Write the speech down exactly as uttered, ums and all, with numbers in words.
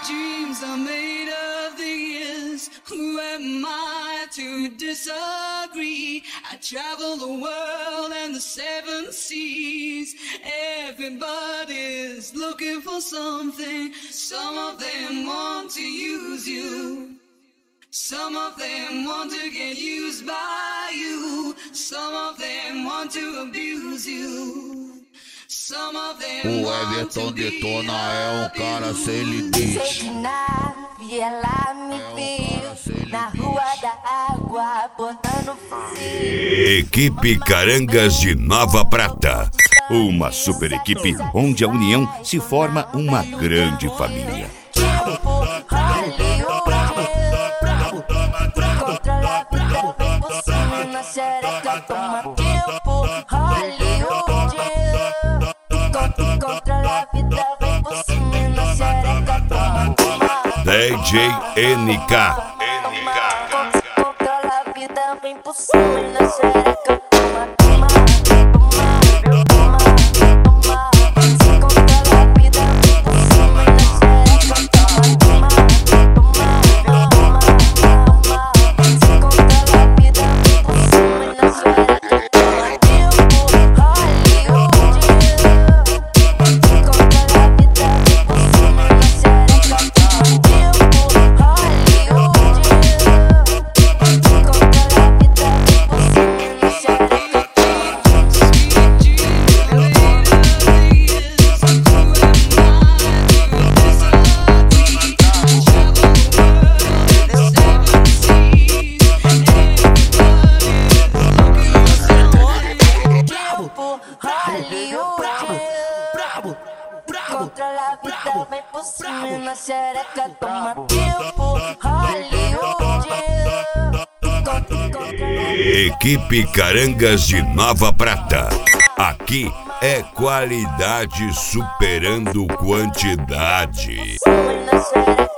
dreams are made of these. Who am I to disagree? I travel the world and the seven seas. Everybody's looking for something. Some of them want to use you. Some of them want to get used by you. Some of them want to abuse you. Some of them O Everton Detona é um cara sem limite. E ela me viu na rua da água, botando fuzil. Equipe Carangas de Nova Prata. Uma super equipe onde a união se forma uma grande família. D J N K. Controla a vida, vem por cima e na xereca. Toma, toma, toma, toma. Se controla a vida, vem por cima e na xereca. Toma, toma, toma, toma. Se controla a vida, vem por cima e na xereca. Toma, tempo, Hollywood. Se controla a vida, vem por cima e na xereca. Toma, controla a vida, vem por cima na xereca, toma tempo, Hollywood. Equipe Carangas de Nova Prata. Aqui é qualidade superando quantidade. Na xereca.